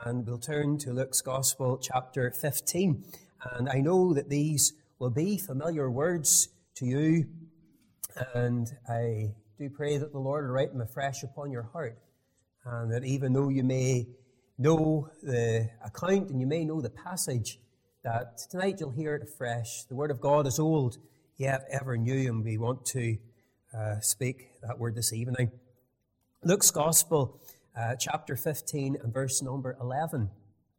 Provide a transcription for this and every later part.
and we'll turn to Luke's Gospel, chapter 15. And I know that these will be familiar words to you, and I do pray that the Lord will write them afresh upon your heart, and that even though you may know the account and you may know the passage, that tonight you'll hear it afresh. The Word of God is old, yet ever new, and we want to speak that word this evening. Luke's Gospel, chapter 15 and verse number 11.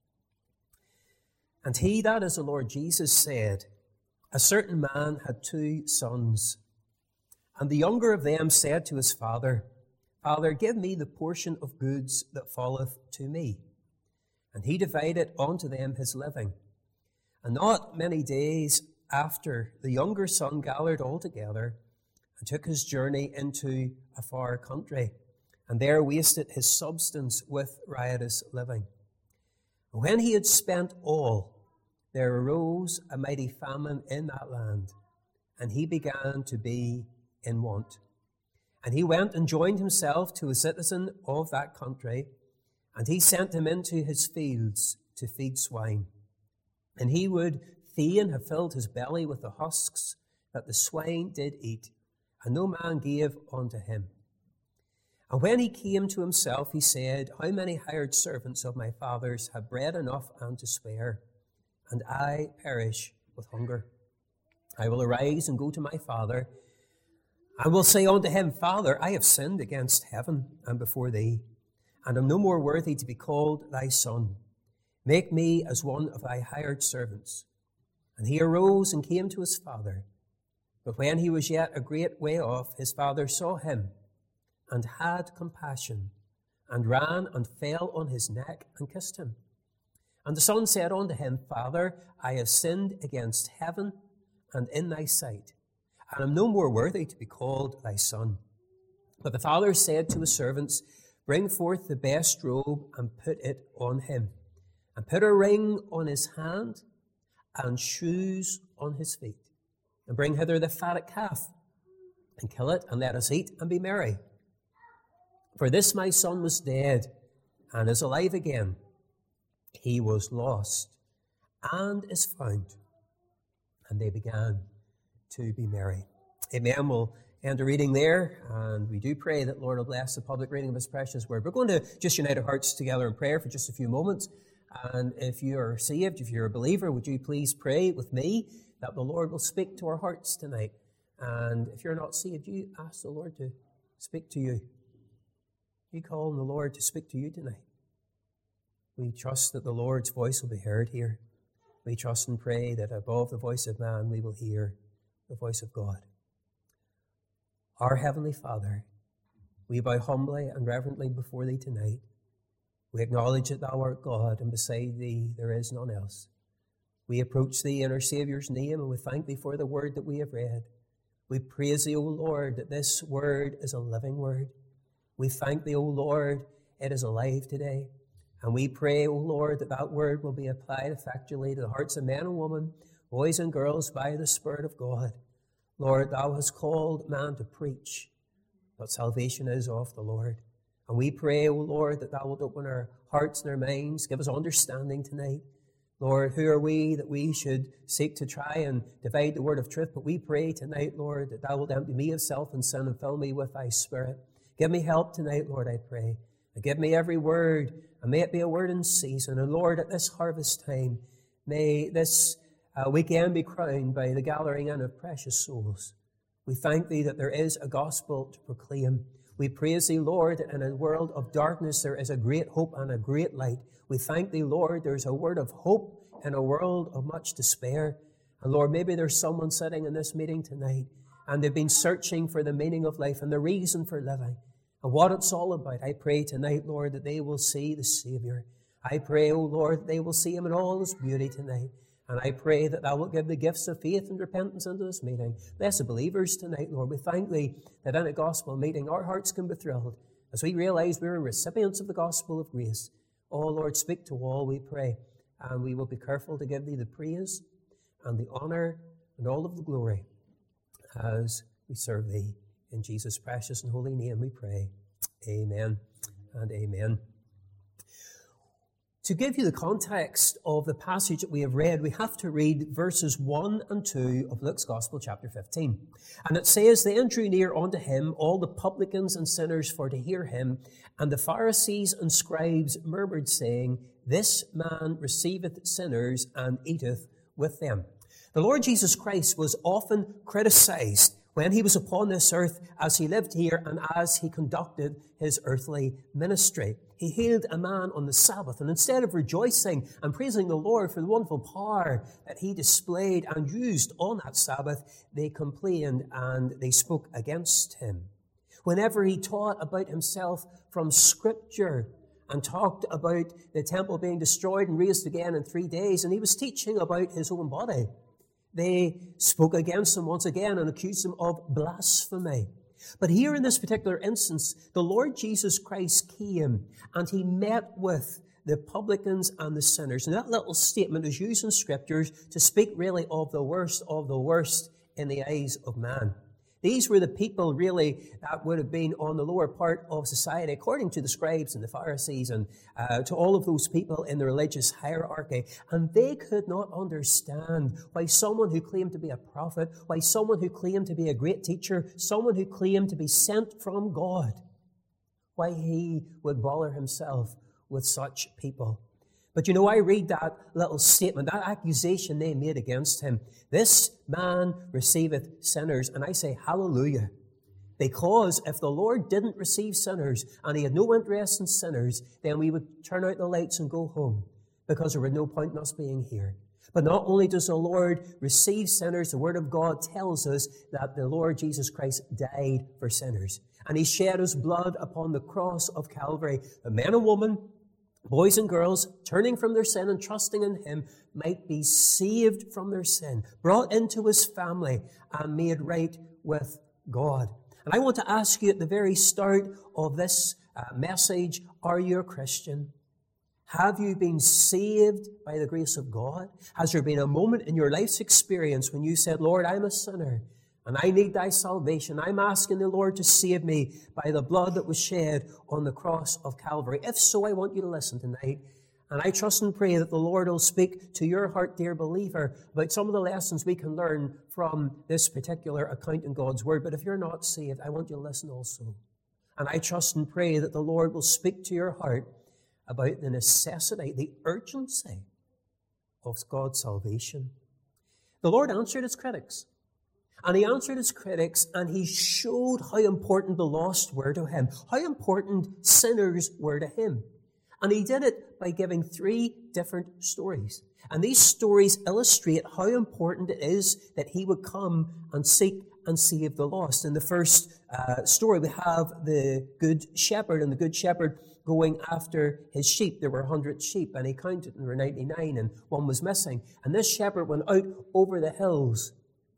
And he, that is the Lord Jesus, said, a certain man had 2 sons, and the younger of them said to his father, Father, give me the portion of goods that falleth to me. And he divided unto them his living. And not many days after, the younger son gathered all together and took his journey into a far country, and there wasted his substance with riotous living. And when he had spent all, there arose a mighty famine in that land, and he began to be in want. And he went and joined himself to a citizen of that country, and he sent him into his fields to feed swine. And he would fain have filled his belly with the husks that the swine did eat, and no man gave unto him. And when he came to himself, he said, How many hired servants of my father's have bread enough and to spare, and I perish with hunger? I will arise and go to my father, and will say unto him, Father, I have sinned against heaven and before thee, and am no more worthy to be called thy son. Make me as one of thy hired servants. And he arose and came to his father. But when he was yet a great way off, his father saw him, and had compassion, and ran and fell on his neck and kissed him. And the son said unto him, Father, I have sinned against heaven and in thy sight, and am no more worthy to be called thy son. But the father said to his servants, Bring forth the best robe and put it on him, and put a ring on his hand and shoes on his feet. And bring hither the fatted calf, and kill it, and let us eat and be merry. For this my son was dead, and is alive again. He was lost, and is found. And they began to be merry. Amen. We'll end the reading there, and we do pray that Lord will bless the public reading of His precious word. We're going to just unite our hearts together in prayer for just a few moments. And if you are saved, if you're a believer, would you please pray with me that the Lord will speak to our hearts tonight? And if you're not saved, you ask the Lord to speak to you. You call on the Lord to speak to you tonight. We trust that the Lord's voice will be heard here. We trust and pray that above the voice of man, we will hear the voice of God. Our Heavenly Father, we bow humbly and reverently before Thee tonight. We acknowledge that Thou art God, and beside Thee there is none else. We approach Thee in our Saviour's name, and we thank Thee for the word that we have read. We praise Thee, O Lord, that this word is a living word. We thank Thee, O Lord, it is alive today. And we pray, O Lord, that that word will be applied effectually to the hearts of men and women, boys and girls, by the Spirit of God. Lord, Thou hast called man to preach, but salvation is of the Lord. And we pray, O Lord, that Thou wilt open our hearts and our minds, give us understanding tonight. Lord, who are we that we should seek to try and divide the word of truth? But we pray tonight, Lord, that Thou wilt empty me of self and sin and fill me with Thy Spirit. Give me help tonight, Lord, I pray. And give me every word, and may it be a word in season. And Lord, at this harvest time, may this weekend be crowned by the gathering in of precious souls. We thank Thee that there is a gospel to proclaim. We praise Thee, Lord, that in a world of darkness there is a great hope and a great light. We thank Thee, Lord, there's a word of hope in a world of much despair. And Lord, maybe there's someone sitting in this meeting tonight, and they've been searching for the meaning of life and the reason for living and what it's all about. I pray tonight, Lord, that they will see the Savior. I pray, O Lord, that they will see Him in all His beauty tonight. And I pray that Thou wilt give the gifts of faith and repentance into this meeting. Bless the believers tonight, Lord. We thank Thee that in a gospel meeting our hearts can be thrilled as we realize we're recipients of the gospel of grace. Oh, Lord, speak to all, we pray. And we will be careful to give Thee the praise and the honor and all of the glory as we serve Thee. In Jesus' precious and holy name we pray. Amen and amen. To give you the context of the passage that we have read, we have to read verses 1 and 2 of Luke's Gospel, chapter 15. And it says, Then drew near unto him all the publicans and sinners for to hear him, and the Pharisees and scribes murmured, saying, This man receiveth sinners and eateth with them. The Lord Jesus Christ was often criticized when he was upon this earth as he lived here and as he conducted his earthly ministry. He healed a man on the Sabbath, and instead of rejoicing and praising the Lord for the wonderful power that he displayed and used on that Sabbath, they complained and they spoke against him. Whenever he taught about himself from Scripture and talked about the temple being destroyed and raised again in 3 days, and he was teaching about his own body, they spoke against him once again and accused him of blasphemy. But here in this particular instance, the Lord Jesus Christ came and he met with the publicans and the sinners. And that little statement is used in Scriptures to speak really of the worst in the eyes of man. These were the people really that would have been on the lower part of society, according to the scribes and the Pharisees and to all of those people in the religious hierarchy. And they could not understand why someone who claimed to be a prophet, why someone who claimed to be a great teacher, someone who claimed to be sent from God, why he would bother himself with such people. But you know, I read that little statement, that accusation they made against him. This man receiveth sinners. And I say, hallelujah. Because if the Lord didn't receive sinners and he had no interest in sinners, then we would turn out the lights and go home because there would no point in us being here. But not only does the Lord receive sinners, the Word of God tells us that the Lord Jesus Christ died for sinners. And he shed his blood upon the cross of Calvary. The men and women, boys and girls, turning from their sin and trusting in him, might be saved from their sin, brought into his family, and made right with God. And I want to ask you at the very start of this message, are you a Christian? Have you been saved by the grace of God? Has there been a moment in your life's experience when you said, Lord, I'm a sinner, and I need thy salvation. I'm asking the Lord to save me by the blood that was shed on the cross of Calvary. If so, I want you to listen tonight. And I trust and pray that the Lord will speak to your heart, dear believer, about some of the lessons we can learn from this particular account in God's Word. But if you're not saved, I want you to listen also. And I trust and pray that the Lord will speak to your heart about the necessity, the urgency of God's salvation. The Lord answered his critics. And he answered his critics, and he showed how important the lost were to him, how important sinners were to him. And he did it by giving 3 different stories. And these stories illustrate how important it is that he would come and seek and save the lost. In the first story, we have the Good Shepherd, and the Good Shepherd going after his sheep. There were 100 sheep, and he counted, and there were 99, and one was missing. And this shepherd went out over the hills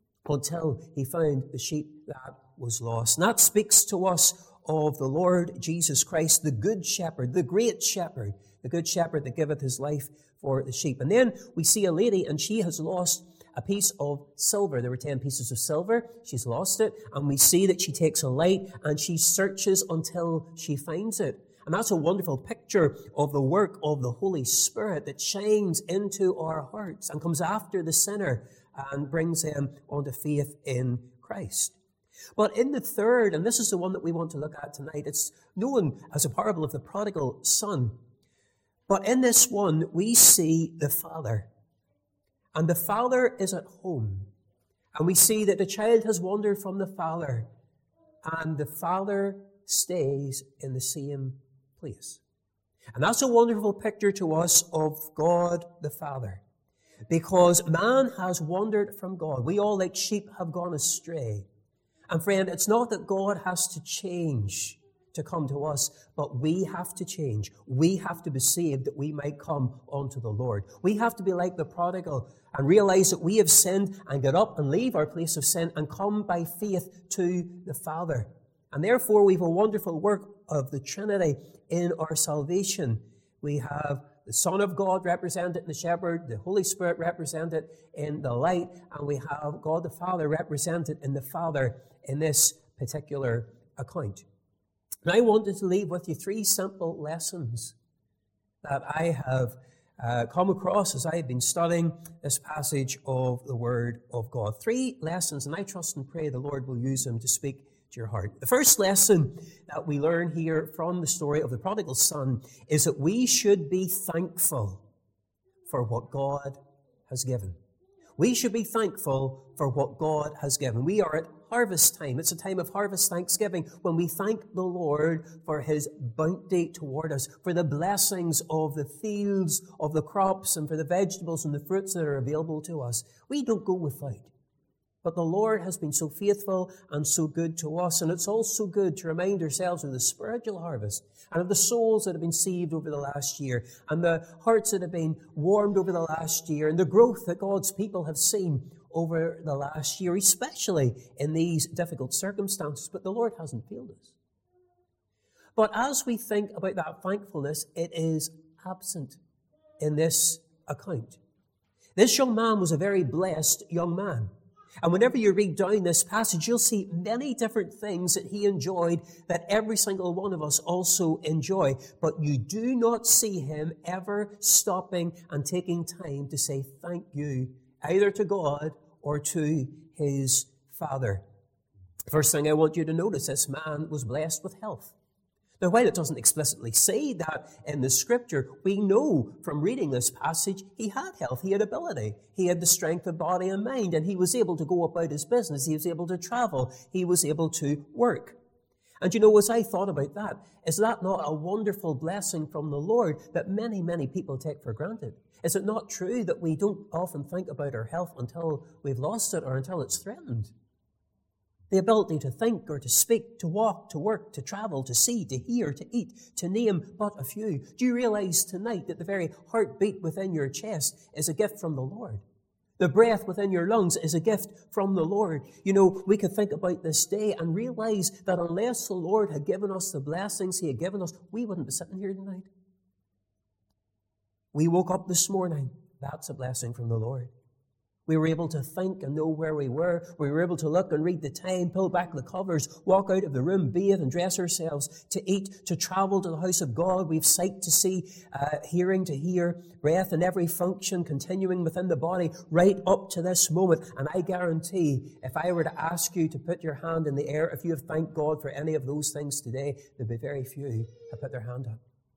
until he found the sheep that was lost. And that speaks to us of the Lord Jesus Christ, the Good Shepherd, the great Shepherd, the Good Shepherd that giveth his life for the sheep. And then we see a lady, and she has lost a piece of silver. There were 10 pieces of silver. She's lost it. And we see that she takes a light and she searches until she finds it. And that's a wonderful picture of the work of the Holy Spirit that shines into our hearts and comes after the sinner and brings them onto faith in Christ. But in the third, and this is the one that we want to look at tonight, it's known as a parable of the prodigal son. But in this one, we see the father. And the father is at home. And we see that the child has wandered from the father. And the father stays in the same place. And that's a wonderful picture to us of God the Father. Because man has wandered from God. We all, like sheep, have gone astray. And friend, it's not that God has to change to come to us, but we have to change. We have to be saved that we might come unto the Lord. We have to be like the prodigal and realize that we have sinned and get up and leave our place of sin and come by faith to the Father. And therefore, we have a wonderful work of the Trinity in our salvation. We have the Son of God represented in the shepherd, the Holy Spirit represented in the light, and we have God the Father represented in the Father in this particular account. And I wanted to leave with you 3 simple lessons that I have come across as I have been studying this passage of the Word of God. 3 lessons, and I trust and pray the Lord will use them to speak to your heart. The first lesson that we learn here from the story of the prodigal son is that we should be thankful for what God has given. We should be thankful for what God has given. We are at harvest time. It's a time of harvest thanksgiving when we thank the Lord for His bounty toward us, for the blessings of the fields, of the crops, and for the vegetables and the fruits that are available to us. We don't go without. But the Lord has been so faithful and so good to us, and it's also good to remind ourselves of the spiritual harvest and of the souls that have been saved over the last year, and the hearts that have been warmed over the last year, and the growth that God's people have seen over the last year, especially in these difficult circumstances. But the Lord hasn't failed us. But as we think about that thankfulness, it is absent in this account. This young man was a very blessed young man. And whenever you read down this passage, you'll see many different things that he enjoyed that every single one of us also enjoy. But you do not see him ever stopping and taking time to say thank you, either to God or to his Father. First thing I want you to notice, this man was blessed with health. Now, while it doesn't explicitly say that in the Scripture, we know from reading this passage, he had health, he had ability, he had the strength of body and mind, and he was able to go about his business, he was able to travel, he was able to work. And you know, as I thought about that, is that not a wonderful blessing from the Lord that many, many people take for granted? Is it not true that we don't often think about our health until we've lost it or until it's threatened? The ability to think or to speak, to walk, to work, to travel, to see, to hear, to eat, to name but a few. Do you realize tonight that the very heartbeat within your chest is a gift from the Lord? The breath within your lungs is a gift from the Lord. You know, we could think about this day and realize that unless the Lord had given us the blessings He had given us, we wouldn't be sitting here tonight. We woke up this morning. That's a blessing from the Lord. We were able to think and know where we were. We were able to look and read the time, pull back the covers, walk out of the room, bathe and dress ourselves, to eat, to travel to the house of God. We've sight to see, hearing to hear, breath in every function continuing within the body right up to this moment. And I guarantee, if I were to ask you to put your hand in the air, if you have thanked God for any of those things today, there'd be very few who put their hand up.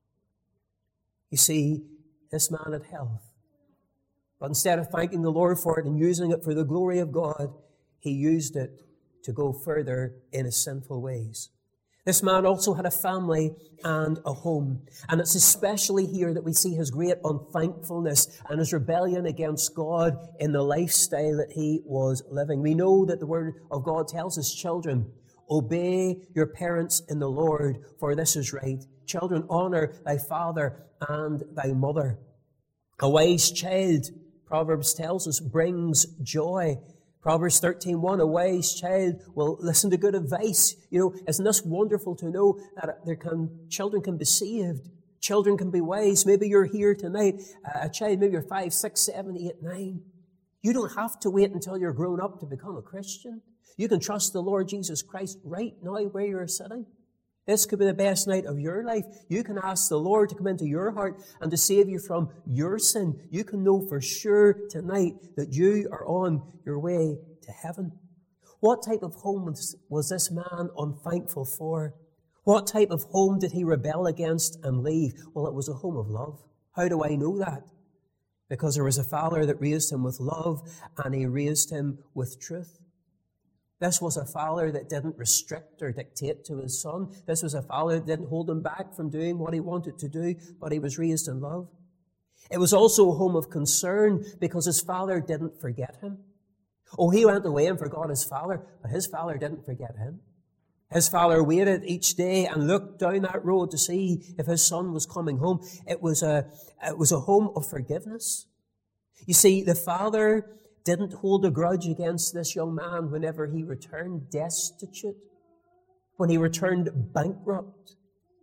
You see, this man had health. But instead of thanking the Lord for it and using it for the glory of God, he used it to go further in his sinful ways. This man also had a family and a home. And it's especially here that we see his great unthankfulness and his rebellion against God in the lifestyle that he was living. We know that the Word of God tells us, children, obey your parents in the Lord, for this is right. Children, honor thy father and thy mother. A wise child, Proverbs tells us, brings joy. Proverbs 13:1, a wise child will listen to good advice. You know, isn't this wonderful to know that children can be saved? Children can be wise. Maybe you're here tonight, a child, maybe you're 5, 6, 7, 8, 9. You don't have to wait until you're grown up to become a Christian. You can trust the Lord Jesus Christ right now where you're sitting. This could be the best night of your life. You can ask the Lord to come into your heart and to save you from your sin. You can know for sure tonight that you are on your way to heaven. What type of home was this man unthankful for? What type of home did he rebel against and leave? Well, it was a home of love. How do I know that? Because there was a father that raised him with love and he raised him with truth. This was a father that didn't restrict or dictate to his son. This was a father that didn't hold him back from doing what he wanted to do, but he was raised in love. It was also a home of concern because his father didn't forget him. Oh, he went away and forgot his father, but his father didn't forget him. His father waited each day and looked down that road to see if his son was coming home. It was a home of forgiveness. You see, the father didn't hold a grudge against this young man whenever he returned destitute, when he returned bankrupt.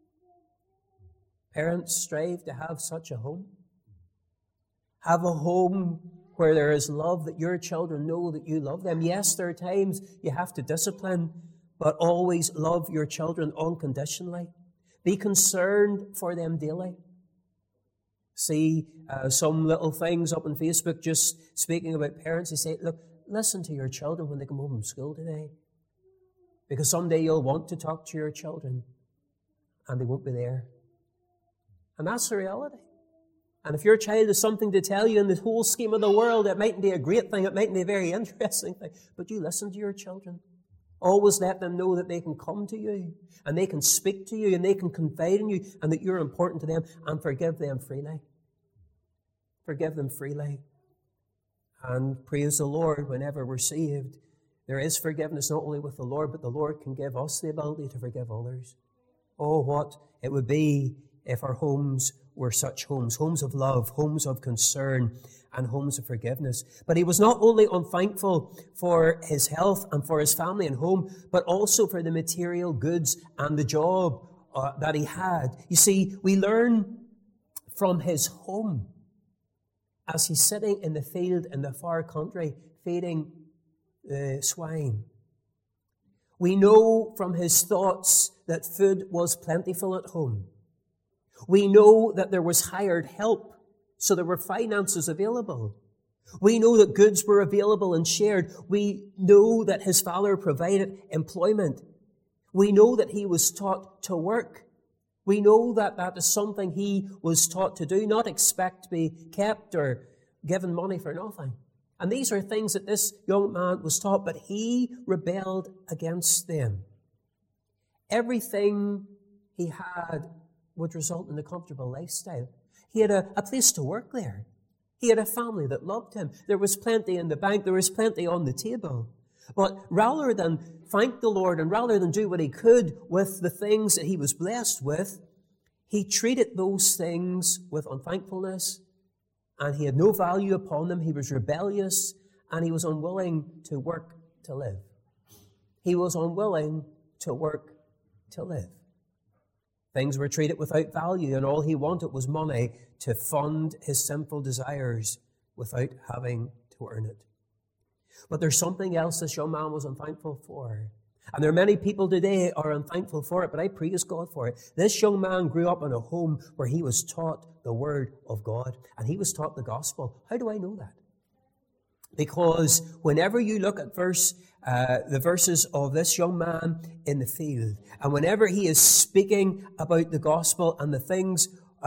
Parents, strive to have such a home. Have a home where there is love, that your children know that you love them. Yes, there are times you have to discipline, but always love your children unconditionally. Be concerned for them daily. See some little things up on Facebook just speaking about parents. They say, look, listen to your children when they come home from school today. Because someday you'll want to talk to your children and they won't be there. And that's the reality. And if your child has something to tell you in the whole scheme of the world, it mightn't be a great thing, it mightn't be a very interesting thing, but you listen to your children. Always let them know that they can come to you, and they can speak to you, and they can confide in you, and that you're important to them, and forgive them freely. Forgive them freely. And praise the Lord, whenever we're saved, there is forgiveness not only with the Lord, but the Lord can give us the ability to forgive others. Oh, what it would be if our homes were such homes, homes of love, homes of concern, and homes of forgiveness. But he was not only unthankful for his health and for his family and home, but also for the material goods and the job that he had. You see, we learn from his home as he's sitting in the field in the far country feeding the swine. We know from his thoughts that food was plentiful at home. We know that there was hired help, so there were finances available. We know that goods were available and shared. We know that his father provided employment. We know that he was taught to work. We know that that is something he was taught to do, not expect to be kept or given money for nothing. And these are things that this young man was taught, but he rebelled against them. Everything he had would result in a comfortable lifestyle. He had a place to work there. He had a family that loved him. There was plenty in the bank. There was plenty on the table. But rather than thank the Lord and rather than do what he could with the things that he was blessed with, he treated those things with unthankfulness, and he had no value upon them. He was rebellious, and he was unwilling to work to live. He was unwilling to work to live. Things were treated without value, and all he wanted was money to fund his sinful desires without having to earn it. But there's something else this young man was unthankful for. And there are many people today are unthankful for it, but I praise God for it. This young man grew up in a home where he was taught the Word of God, and he was taught the gospel. How do I know that? Because whenever you look at the verses of this young man in the field, and whenever he is speaking about the gospel and the things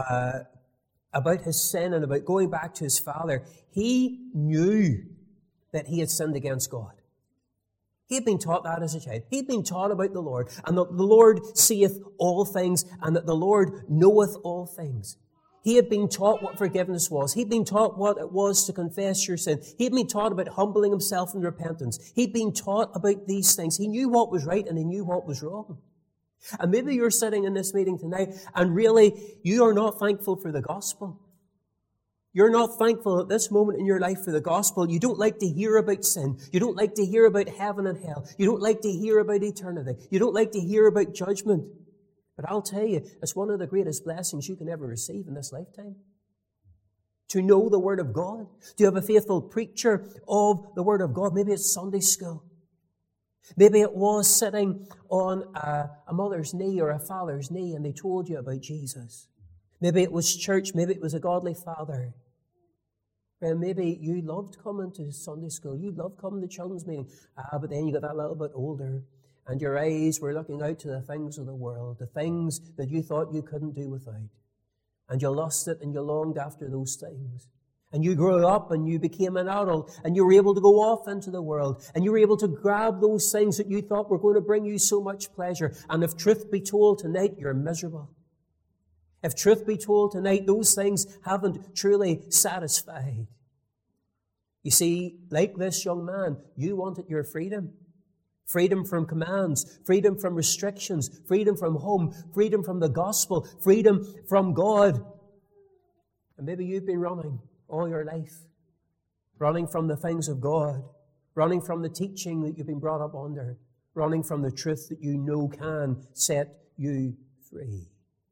about his sin and about going back to his father, he knew that he had sinned against God. He had been taught that as a child. He had been taught about the Lord, and that the Lord seeth all things, and that the Lord knoweth all things. He had been taught what forgiveness was. He'd been taught what it was to confess your sin. He'd been taught about humbling himself in repentance. He'd been taught about these things. He knew what was right and he knew what was wrong. And maybe you're sitting in this meeting tonight and really you are not thankful for the gospel. You're not thankful at this moment in your life for the gospel. You don't like to hear about sin. You don't like to hear about heaven and hell. You don't like to hear about eternity. You don't like to hear about judgment. But I'll tell you, it's one of the greatest blessings you can ever receive in this lifetime. To know the Word of God. To have a faithful preacher of the Word of God. Maybe it's Sunday school. Maybe it was sitting on a mother's knee or a father's knee and they told you about Jesus. Maybe it was church. Maybe it was a godly father. And maybe you loved coming to Sunday school. You loved coming to children's meeting. But then you got that little bit older and your eyes were looking out to the things of the world, the things that you thought you couldn't do without. And you lost it and you longed after those things. And you grew up and you became an adult and you were able to go off into the world and you were able to grab those things that you thought were going to bring you so much pleasure. And if truth be told tonight, you're miserable. If truth be told tonight, those things haven't truly satisfied. You see, like this young man, you wanted your freedom. Freedom from commands, freedom from restrictions, freedom from home, freedom from the gospel, freedom from God. And maybe you've been running all your life, running from the things of God, running from the teaching that you've been brought up under, running from the truth that you know can set you free.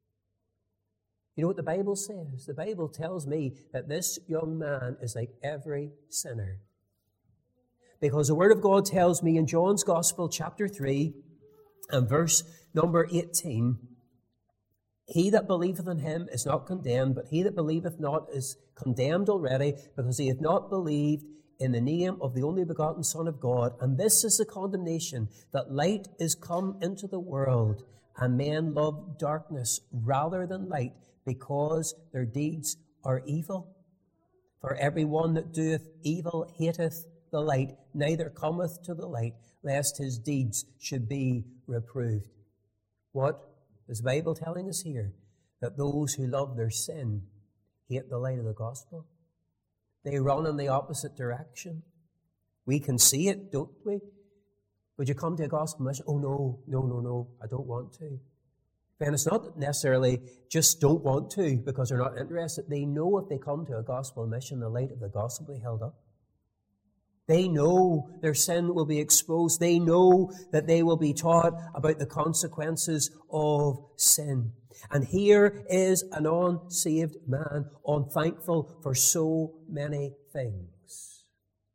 You know what the Bible says? The Bible tells me that this young man is like every sinner. Because the Word of God tells me in John's Gospel, chapter 3, and verse number 18, He that believeth in him is not condemned, but he that believeth not is condemned already, because he hath not believed in the name of the only begotten Son of God. And this is the condemnation, that light is come into the world, and men love darkness rather than light, because their deeds are evil. For every one that doeth evil hateth the light, neither cometh to the light, lest his deeds should be reproved. What is the Bible telling us here? That those who love their sin hate the light of the gospel. They run in the opposite direction. We can see it, don't we? Would you come to a gospel mission? Oh, no, I don't want to. And it's not necessarily just don't want to because they're not interested. They know if they come to a gospel mission, the light of the gospel will be held up. They know their sin will be exposed. They know that they will be taught about the consequences of sin. And here is an unsaved man, unthankful for so many things.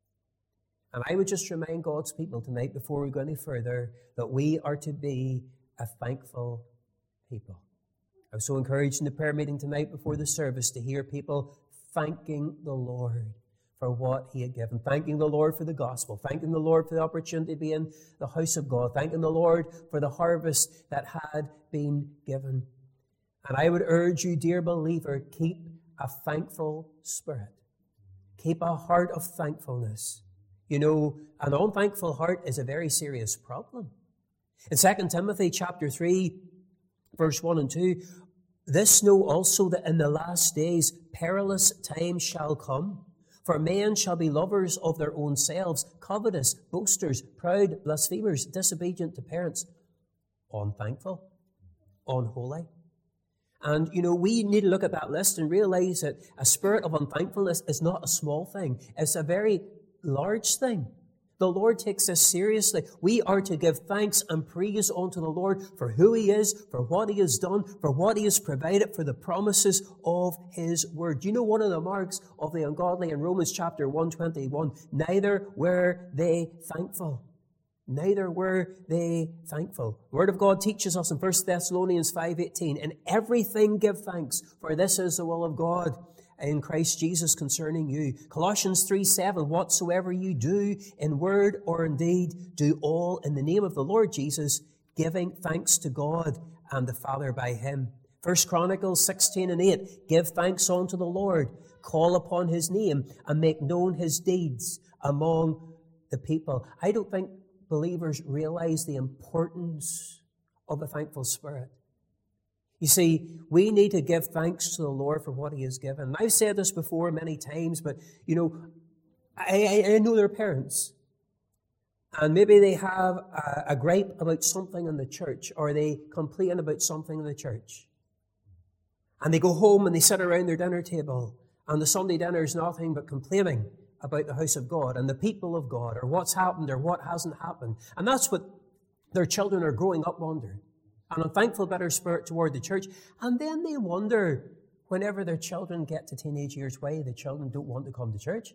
And I would just remind God's people tonight, before we go any further, that we are to be a thankful people. I was so encouraged in the prayer meeting tonight before the service to hear people thanking the Lord for what He had given, thanking the Lord for the gospel, thanking the Lord for the opportunity to be in the house of God, thanking the Lord for the harvest that had been given. And I would urge you, dear believer, keep a thankful spirit. Keep a heart of thankfulness. You know, an unthankful heart is a very serious problem. In 2 Timothy chapter 3, verse 1 and 2, this know also that in the last days perilous times shall come. For men shall be lovers of their own selves, covetous, boasters, proud, blasphemers, disobedient to parents, unthankful, unholy. And, you know, we need to look at that list and realize that a spirit of unthankfulness is not a small thing. It's a very large thing. The Lord takes this seriously. We are to give thanks and praise unto the Lord for who He is, for what He has done, for what He has provided, for the promises of His Word. Do you know one of the marks of the ungodly in Romans chapter 1:21? Neither were they thankful. Neither were they thankful. The Word of God teaches us in 1 Thessalonians 5:18, in everything give thanks, for this is the will of God in Christ Jesus concerning you. Colossians 3:7, whatsoever you do in word or in deed, do all in the name of the Lord Jesus, giving thanks to God and the Father by Him. 1 Chronicles 16:8, give thanks unto the Lord, call upon His name, and make known His deeds among the people. I don't think believers realize the importance of a thankful spirit. You see, we need to give thanks to the Lord for what He has given. And I've said this before many times, but, you know, I know their parents. And maybe they have a gripe about something in the church, or they complain about something in the church. And they go home and they sit around their dinner table, and the Sunday dinner is nothing but complaining about the house of God and the people of God, or what's happened or what hasn't happened. And that's what their children are growing up under. An unthankful, bitter spirit toward the church. And then they wonder, whenever their children get to teenage years, why the children don't want to come to church.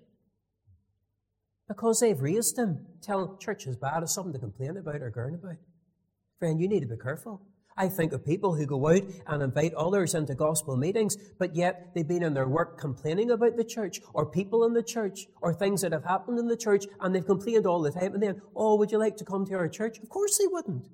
Because they've raised them, telling church is bad, it's something to complain about or girn about. Friend, you need to be careful. I think of people who go out and invite others into gospel meetings, but yet they've been in their work complaining about the church, or people in the church, or things that have happened in the church, and they've complained all the time. And then, oh, would you like to come to our church? Of course they wouldn't.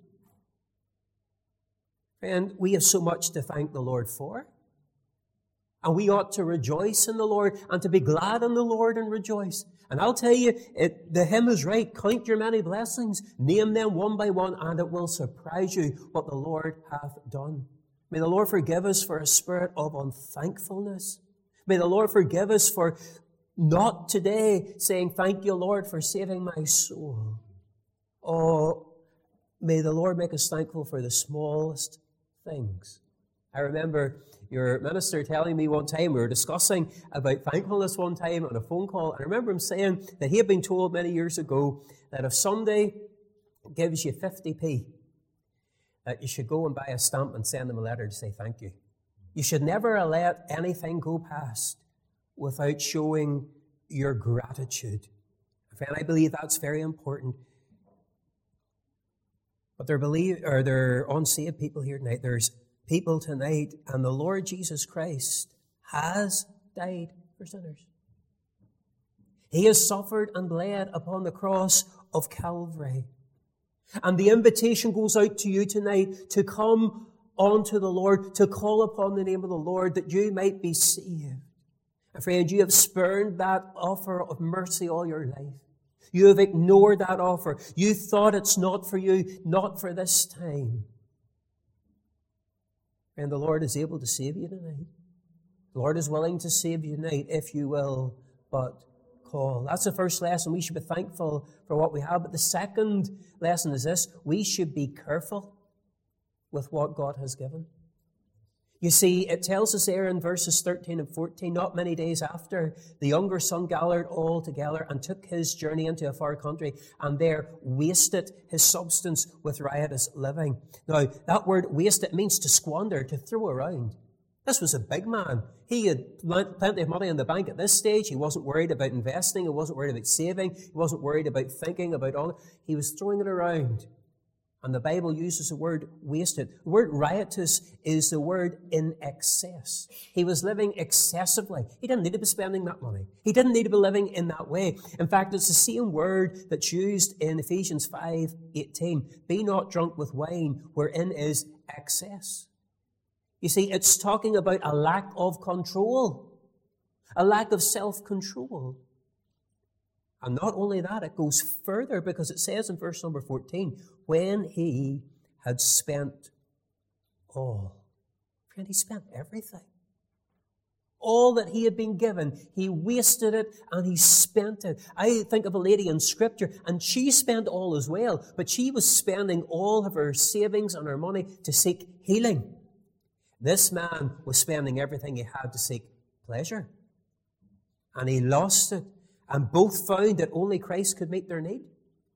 And we have so much to thank the Lord for. And we ought to rejoice in the Lord and to be glad in the Lord and rejoice. And I'll tell you, the hymn is right. Count your many blessings, name them one by one, and it will surprise you what the Lord hath done. May the Lord forgive us for a spirit of unthankfulness. May the Lord forgive us for not today saying, thank you, Lord, for saving my soul. Oh, may the Lord make us thankful for the smallest things. I remember your minister telling me one time, we were discussing about thankfulness one time on a phone call, and I remember him saying that he had been told many years ago that if somebody gives you 50p, that you should go and buy a stamp and send them a letter to say thank you. You should never let anything go past without showing your gratitude. And I believe that's very important. But there are unsaved people here tonight. There's people tonight, and the Lord Jesus Christ has died for sinners. He has suffered and bled upon the cross of Calvary. And the invitation goes out to you tonight to come unto the Lord, to call upon the name of the Lord, that you might be saved. And friend, you have spurned that offer of mercy all your life. You have ignored that offer. You thought it's not for you, not for this time. And the Lord is able to save you tonight. The Lord is willing to save you tonight if you will but call. That's the first lesson. We should be thankful for what we have. But the second lesson is this: we should be careful with what God has given. You see, it tells us there in verses 13 and 14, not many days after, the younger son gathered all together and took his journey into a far country, and there wasted his substance with riotous living. Now, that word waste, it means to squander, to throw around. This was a big man. He had plenty of money in the bank at this stage. He wasn't worried about investing. He wasn't worried about saving. He wasn't worried about thinking about all. He was throwing it around. And the Bible uses the word wasted. The word riotous is the word in excess. He was living excessively. He didn't need to be spending that money. He didn't need to be living in that way. In fact, it's the same word that's used in Ephesians 5:18. Be not drunk with wine, wherein is excess. You see, it's talking about a lack of control, a lack of self-control. And not only that, it goes further, because it says in verse number 14, when he had spent all. Friend, he spent everything. All that he had been given, he wasted it and he spent it. I think of a lady in Scripture, and she spent all as well, but she was spending all of her savings and her money to seek healing. This man was spending everything he had to seek pleasure. And he lost it. And both found that only Christ could meet their need.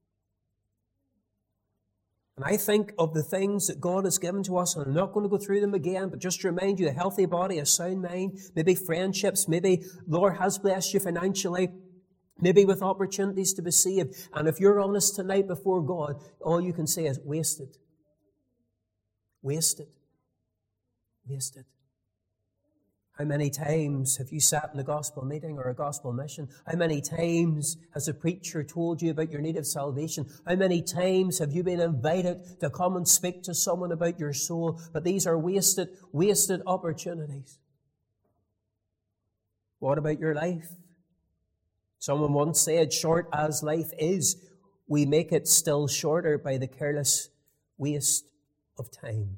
And I think of the things that God has given to us, and I'm not going to go through them again, but just to remind you, a healthy body, a sound mind, maybe friendships, maybe Lord has blessed you financially, maybe with opportunities to be saved. And if you're honest tonight before God, all you can say is wasted. Wasted. Wasted. How many times have you sat in a gospel meeting or a gospel mission? How many times has a preacher told you about your need of salvation? How many times have you been invited to come and speak to someone about your soul? But these are wasted opportunities. What about your life? Someone once said, short as life is, we make it still shorter by the careless waste of time.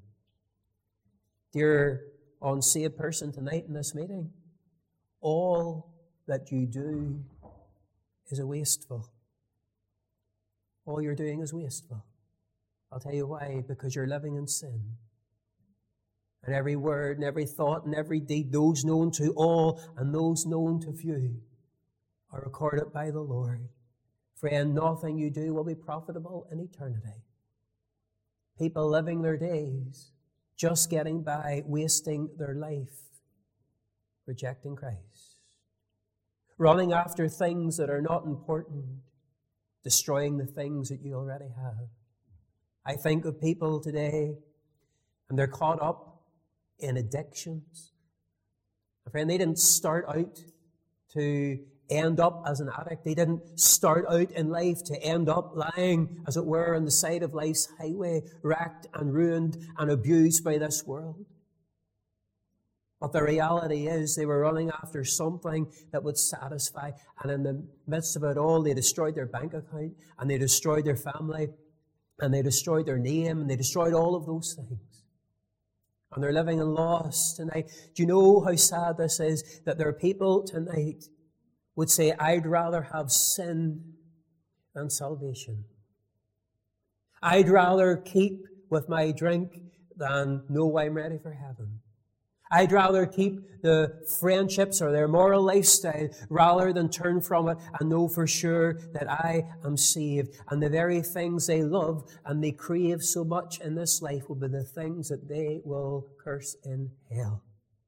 Dear unsaved person tonight in this meeting, all that you do is wasteful. All you're doing is wasteful. I'll tell you why. Because you're living in sin. And every word and every thought and every deed, those known to all and those known to few, are recorded by the Lord. Friend, nothing you do will be profitable in eternity. People living their days just getting by, wasting their life, rejecting Christ, running after things that are not important, destroying the things that you already have. I think of people today, and they're caught up in addictions. My friend, they didn't start out to end up as an addict. They didn't start out in life to end up lying, as it were, on the side of life's highway, racked and ruined and abused by this world. But the reality is they were running after something that would satisfy, and in the midst of it all, they destroyed their bank account, and they destroyed their family, and they destroyed their name, and they destroyed all of those things. And they're living in loss tonight. Do you know how sad this is? That there are people tonight would say, I'd rather have sin than salvation. I'd rather keep with my drink than know I'm ready for heaven. I'd rather keep the friendships or their moral lifestyle rather than turn from it and know for sure that I am saved. And the very things they love and they crave so much in this life will be the things that they will curse in hell.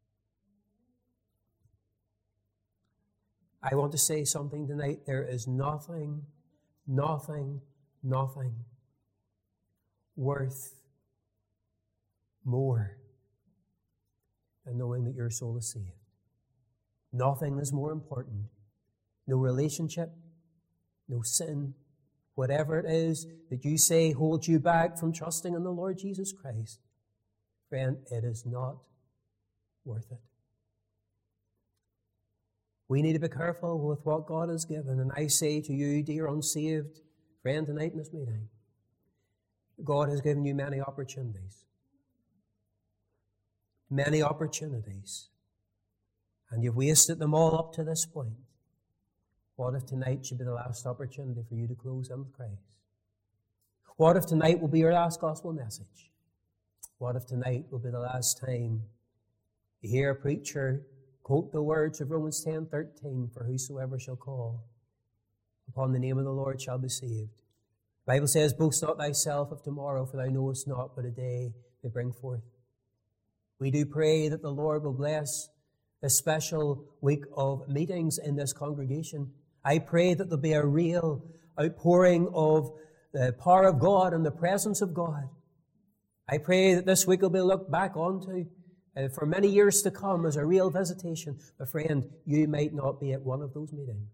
I want to say something tonight. There is nothing worth more and knowing that your soul is saved. Nothing is more important. No relationship, no sin, whatever it is that you say holds you back from trusting in the Lord Jesus Christ. Friend, it is not worth it. We need to be careful with what God has given. And I say to you, dear unsaved friend, tonight in this meeting, God has given you many opportunities. Many opportunities. And you've wasted them all up to this point. What if tonight should be the last opportunity for you to close in with Christ? What if tonight will be your last gospel message? What if tonight will be the last time you hear a preacher quote the words of Romans 10:13, for whosoever shall call upon the name of the Lord shall be saved. The Bible says, boast not thyself of tomorrow, for thou knowest not what a day may bring forth. We do pray that the Lord will bless this special week of meetings in this congregation. I pray that there'll be a real outpouring of the power of God and the presence of God. I pray that this week will be looked back onto for many years to come as a real visitation. But friend, you might not be at one of those meetings.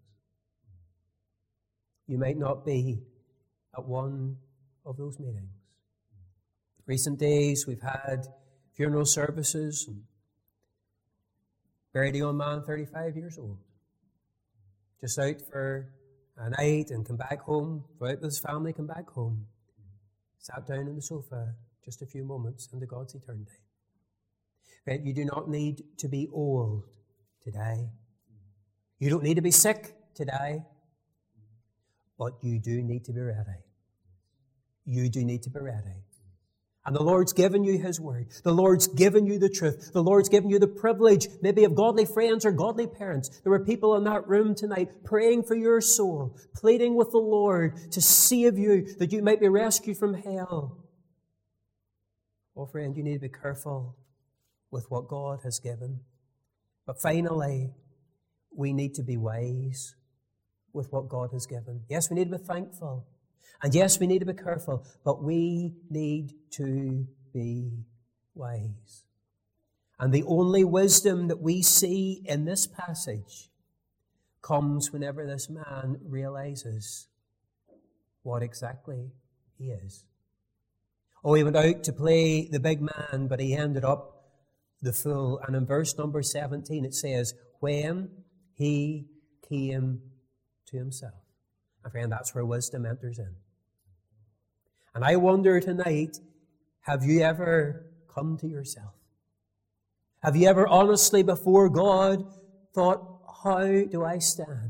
You might not be at one of those meetings. Recent days we've had funeral services and buried a young man, 35 years old. Just out for a night and come back home, go out with his family, come back home. Sat down on the sofa just a few moments into God's eternity. Right? You do not need to be old to die. You don't need to be sick to die. But you do need to be ready. You do need to be ready. And the Lord's given you His Word. The Lord's given you the truth. The Lord's given you the privilege, maybe of godly friends or godly parents. There were people in that room tonight praying for your soul, pleading with the Lord to save you, that you might be rescued from hell. Oh, friend, you need to be careful with what God has given. But finally, we need to be wise with what God has given. Yes, we need to be thankful. And yes, we need to be careful, but we need to be wise. And the only wisdom that we see in this passage comes whenever this man realizes what exactly he is. Oh, he went out to play the big man, but he ended up the fool. And in verse number 17 it says, when he came to himself. And friend, that's where wisdom enters in. And I wonder tonight, have you ever come to yourself? Have you ever honestly before God thought, how do I stand?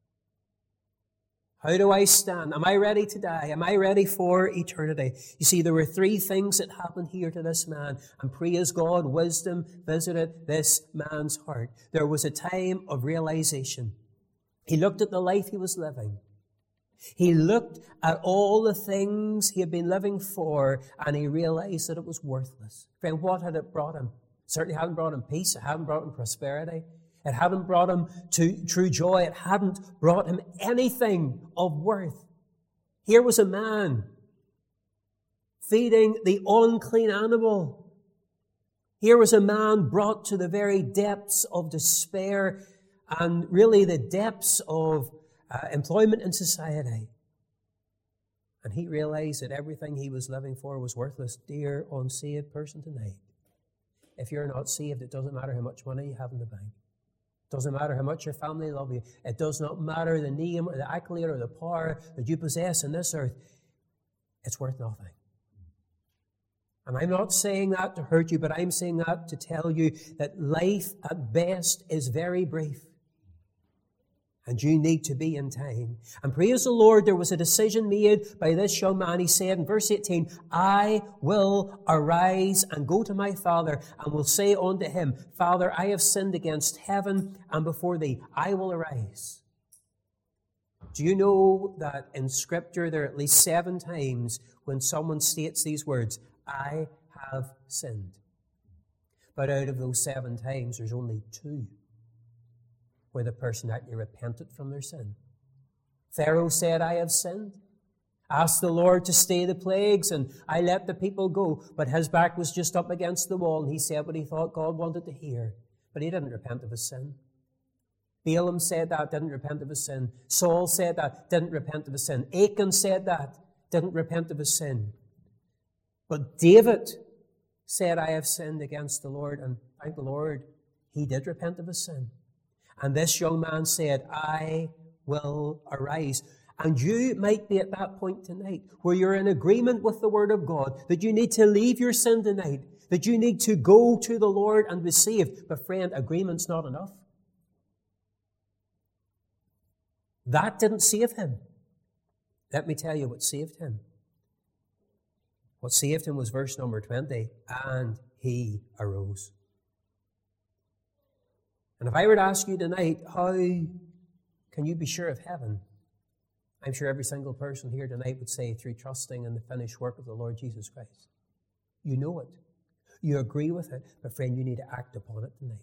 How do I stand? Am I ready to die? Am I ready for eternity? You see, there were three things that happened here to this man. And praise God, wisdom visited this man's heart. There was a time of realization. He looked at the life he was living. He looked at all the things he had been living for, and he realized that it was worthless. Friend, what had it brought him? It certainly hadn't brought him peace. It hadn't brought him prosperity. It hadn't brought him to true joy. It hadn't brought him anything of worth. Here was a man feeding the unclean animal. Here was a man brought to the very depths of despair and really the depths of employment in society. And he realized that everything he was living for was worthless. Dear unsaved person tonight, if you're not saved, it doesn't matter how much money you have in the bank. It doesn't matter how much your family love you. It does not matter the name or the accolade or the power that you possess in this earth. It's worth nothing. And I'm not saying that to hurt you, but I'm saying that to tell you that life at best is very brief. And you need to be in time. And praise the Lord, there was a decision made by this young man. He said in verse 18, I will arise and go to my father and will say unto him, Father, I have sinned against heaven and before thee. I will arise. Do you know that in Scripture there are at least 7 times when someone states these words, I have sinned. But out of those 7 times, there's only 2 where the person actually repented from their sin. Pharaoh said, I have sinned. Asked the Lord to stay the plagues, and I let the people go. But his back was just up against the wall, and he said what he thought God wanted to hear. But he didn't repent of his sin. Balaam said that, didn't repent of his sin. Saul said that, didn't repent of his sin. Achan said that, didn't repent of his sin. But David said, I have sinned against the Lord, and thank the Lord, he did repent of his sin. And this young man said, I will arise. And you might be at that point tonight where you're in agreement with the Word of God, that you need to leave your sin tonight, that you need to go to the Lord and be saved. But friend, agreement's not enough. That didn't save him. Let me tell you what saved him. What saved him was verse number 20, and he arose. And if I were to ask you tonight, how can you be sure of heaven? I'm sure every single person here tonight would say, through trusting in the finished work of the Lord Jesus Christ. You know it. You agree with it. But friend, you need to act upon it tonight.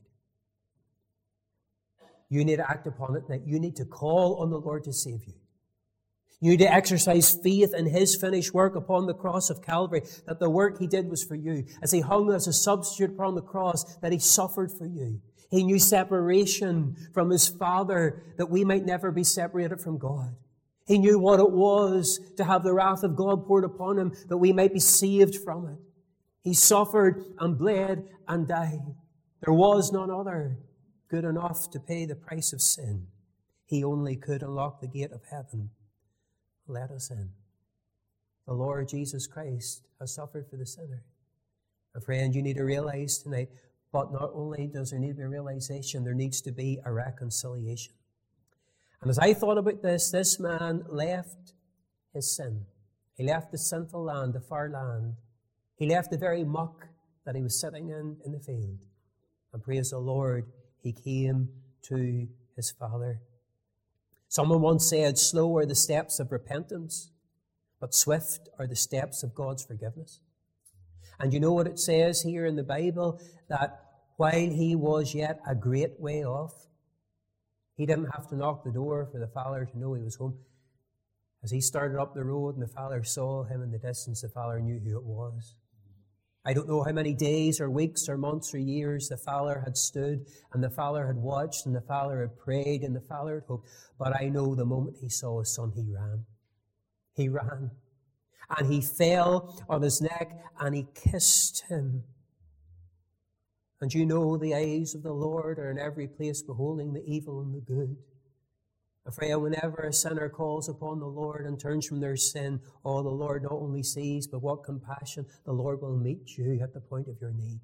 You need to act upon it tonight. You need to call on the Lord to save you. You need to exercise faith in His finished work upon the cross of Calvary, that the work He did was for you. As He hung as a substitute upon the cross, that He suffered for you. He knew separation from His Father, that we might never be separated from God. He knew what it was to have the wrath of God poured upon Him, that we might be saved from it. He suffered and bled and died. There was none other good enough to pay the price of sin. He only could unlock the gate of heaven. Let us in. The Lord Jesus Christ has suffered for the sinner. And friend, you need to realize tonight, but not only does there need to be a realization, there needs to be a reconciliation. And as I thought about this man left his sin. He left the sinful land, the far land. He left the very muck that he was sitting in the field. And praise the Lord, he came to his Father. Someone once said, slow are the steps of repentance, but swift are the steps of God's forgiveness. And you know what it says here in the Bible? That while he was yet a great way off, he didn't have to knock the door for the Father to know he was home. As he started up the road and the Father saw him in the distance, the Father knew who it was. I don't know how many days or weeks or months or years the Father had stood and the Father had watched and the Father had prayed and the Father had hoped. But I know the moment he saw his Son, he ran. He ran. And he fell on his neck and he kissed him. And you know the eyes of the Lord are in every place beholding the evil and the good. And friend, whenever a sinner calls upon the Lord and turns from their sin, the Lord not only sees, but what compassion, the Lord will meet you at the point of your need.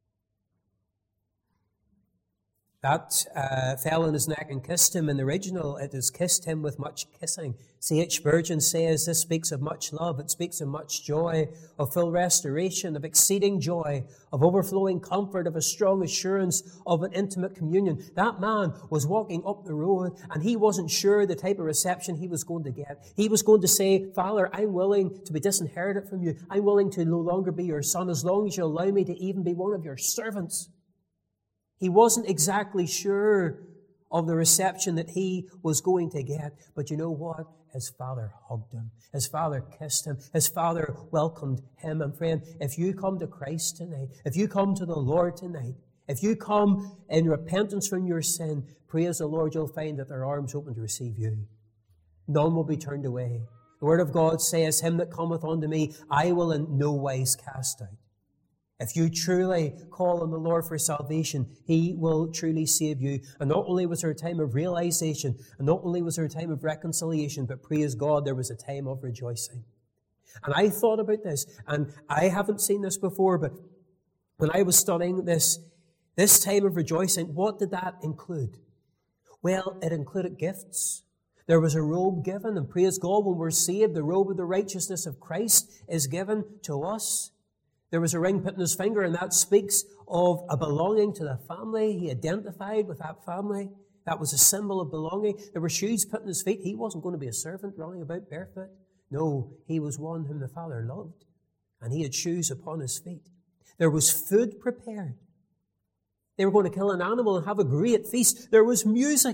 That fell on his neck and kissed him. In the original, it is kissed him with much kissing. C.H. Spurgeon says this speaks of much love. It speaks of much joy, of full restoration, of exceeding joy, of overflowing comfort, of a strong assurance of an intimate communion. That man was walking up the road and he wasn't sure the type of reception he was going to get. He was going to say, Father, I'm willing to be disinherited from you. I'm willing to no longer be your son as long as you allow me to even be one of your servants. He wasn't exactly sure of the reception that he was going to get. But you know what? His Father hugged him. His Father kissed him. His Father welcomed him. And friend, if you come to Christ tonight, if you come to the Lord tonight, if you come in repentance from your sin, praise the Lord, you'll find that their arms open to receive you. None will be turned away. The Word of God says, Him that cometh unto me, I will in no wise cast out. If you truly call on the Lord for salvation, He will truly save you. And not only was there a time of realization, and not only was there a time of reconciliation, but praise God, there was a time of rejoicing. And I thought about this, and I haven't seen this before, but when I was studying this time of rejoicing, what did that include? Well, it included gifts. There was a robe given, and praise God, when we're saved, the robe of the righteousness of Christ is given to us. There was a ring put in his finger, and that speaks of a belonging to the family. He identified with that family. That was a symbol of belonging. There were shoes put in his feet. He wasn't going to be a servant running about barefoot. No, he was one whom the Father loved, and he had shoes upon his feet. There was food prepared. They were going to kill an animal and have a great feast. There was music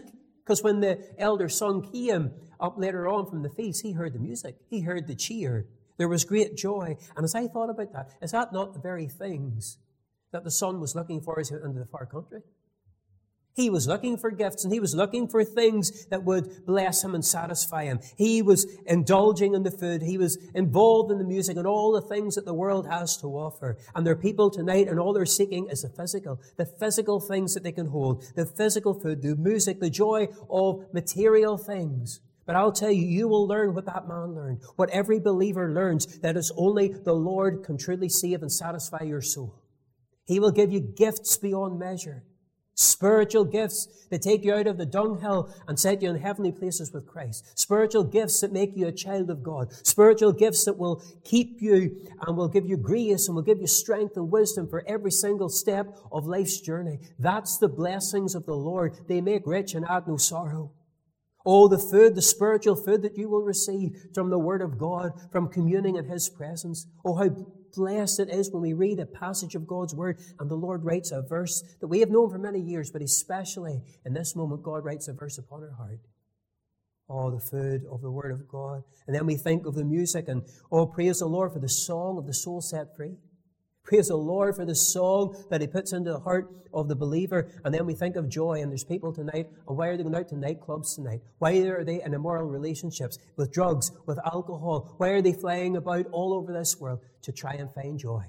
Because when the elder son came up later on from the feast, he heard the music. He heard the cheer. There was great joy. And as I thought about that, is that not the very things that the son was looking for as he went into the far country? He was looking for gifts, and he was looking for things that would bless him and satisfy him. He was indulging in the food. He was involved in the music and all the things that the world has to offer. And there are people tonight, and all they're seeking is the physical things that they can hold, the physical food, the music, the joy of material things. But I'll tell you, you will learn what that man learned, what every believer learns, that it's only the Lord can truly save and satisfy your soul. He will give you gifts beyond measure. Spiritual gifts that take you out of the dunghill and set you in heavenly places with Christ. Spiritual gifts that make you a child of God. Spiritual gifts that will keep you and will give you grace and will give you strength and wisdom for every single step of life's journey. That's the blessings of the Lord. They make rich and add no sorrow. Oh, the food, the spiritual food that you will receive from the Word of God, from communing in His presence. Oh, how blessed it is when we read a passage of God's Word and the Lord writes a verse that we have known for many years, but especially in this moment, God writes a verse upon our heart. Oh, the food of the Word of God. And then we think of the music and, oh, praise the Lord for the song of the soul set free. Praise the Lord for the song that He puts into the heart of the believer. And then we think of joy. And there's people tonight, and why are they going out to nightclubs tonight? Why are they in immoral relationships with drugs, with alcohol? Why are they flying about all over this world to try and find joy?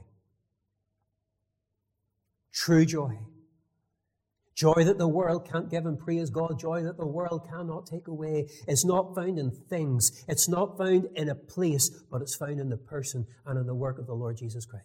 True joy. Joy that the world can't give, and praise God, joy that the world cannot take away, is not found in things. It's not found in a place, but it's found in the person and in the work of the Lord Jesus Christ.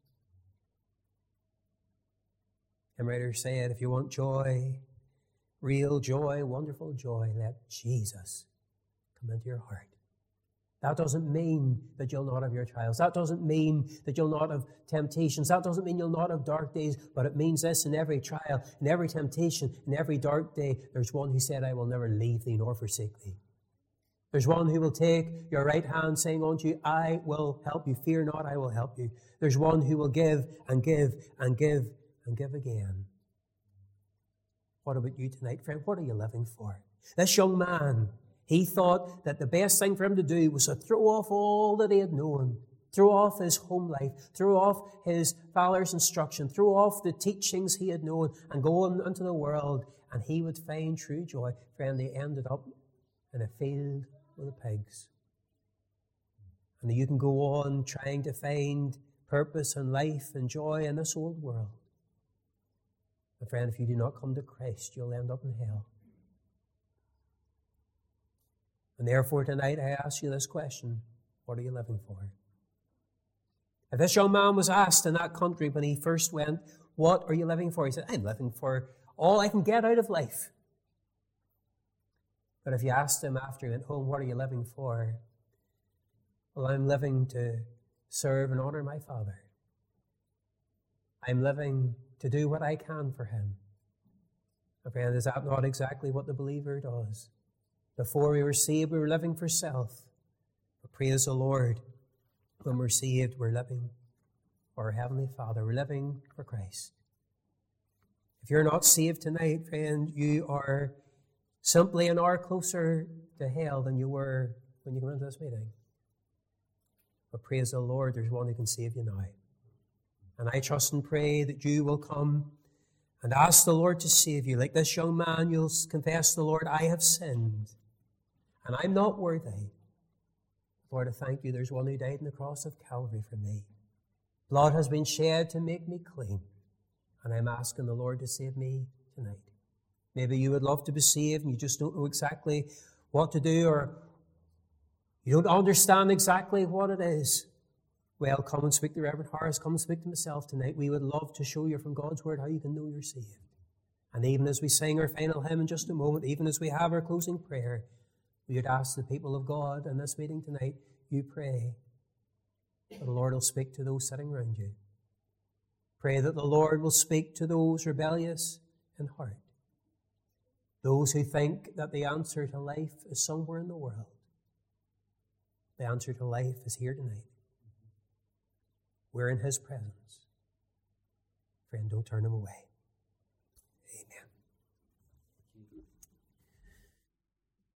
Hymn writer said, if you want joy, real joy, wonderful joy, let Jesus come into your heart. That doesn't mean that you'll not have your trials. That doesn't mean that you'll not have temptations. That doesn't mean you'll not have dark days. But it means this: in every trial, in every temptation, in every dark day, there's one who said, I will never leave thee nor forsake thee. There's one who will take your right hand, saying unto you, I will help you. Fear not, I will help you. There's one who will give and give and give and give again. What about you tonight, friend? What are you living for? This young man, he thought that the best thing for him to do was to throw off all that he had known, throw off his home life, throw off his father's instruction, throw off the teachings he had known, and go into the world, and he would find true joy. Friend, he ended up in a field with the pigs. And you can go on trying to find purpose and life and joy in this old world. But friend, if you do not come to Christ, you'll end up in hell. And therefore tonight I ask you this question: what are you living for? If this young man was asked in that country when he first went, what are you living for? He said, I'm living for all I can get out of life. But if you asked him after he went home, what are you living for? Well, I'm living to serve and honor my Father. I'm living to do what I can for Him. And friend, is that not exactly what the believer does? Before we were saved, we were living for self. But praise the Lord, when we're saved, we're living for our Heavenly Father. We're living for Christ. If you're not saved tonight, friend, you are simply an hour closer to hell than you were when you came into this meeting. But praise the Lord, there's one who can save you now. And I trust and pray that you will come and ask the Lord to save you. Like this young man, you'll confess to the Lord, I have sinned, and I'm not worthy. Lord, I thank you, there's one who died on the cross of Calvary for me. Blood has been shed to make me clean, and I'm asking the Lord to save me tonight. Maybe you would love to be saved, and you just don't know exactly what to do, or you don't understand exactly what it is. Well, come and speak to Reverend Harris. Come and speak to myself tonight. We would love to show you from God's Word how you can know you're saved. And even as we sing our final hymn in just a moment, even as we have our closing prayer, we would ask the people of God in this meeting tonight, you pray that the Lord will speak to those sitting around you. Pray that the Lord will speak to those rebellious in heart, those who think that the answer to life is somewhere in the world. The answer to life is here tonight. We're in His presence. Friend, don't turn Him away. Amen.